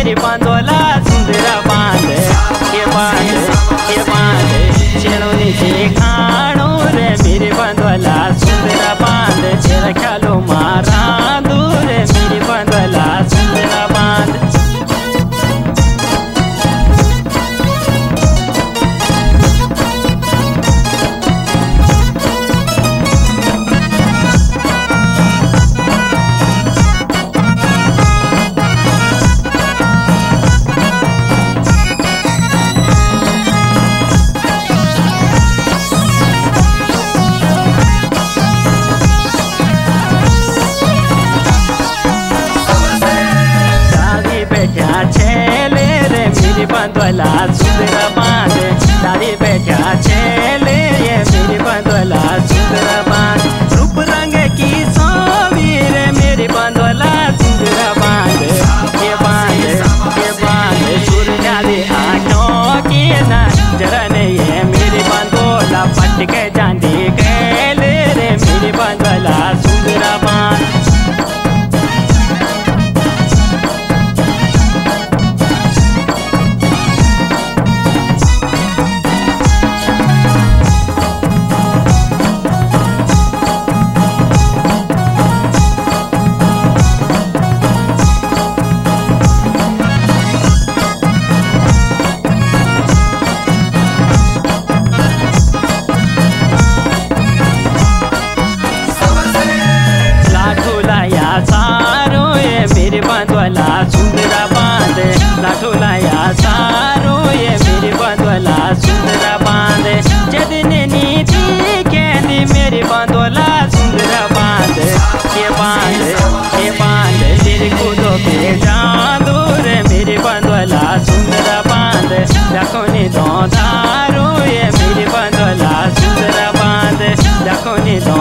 मेरी बांधोला सुंदरा बांध के बांध चेरोनी से खाणो रे मेरी बांधोला सुंदरा बांध चेरा ख्यालो मारा दूर मेरी बांधोला सुंदरा बांध। बांधवाला सुंदरा बांध दादी बैठा चले ये मेरी बांधवाला सुंदरा बांध रूप रंग की सोवीर मेरी बांधवाला सुंदरा बांध के बांध सूर्य दे आँखों की नजर ये मेरी बांधवाला पट के जांदी गले रे मेरी बांधवाला सुंदरा बांध। सारो ये मेरी बांधवाला सुंदरा बांध लाठोलाया सारो ये मेरी बांधवाला सुंदरा बांध जदने नीति कहती मेरी बांधवाला सुंदरा बांध के बांध तेरे कूदो पे जादू रे मेरी बांधवाला सुंदरा बांध देखो नी दो दारो ये मेरी बांधवाला सुंदरा बांध देखो नी दो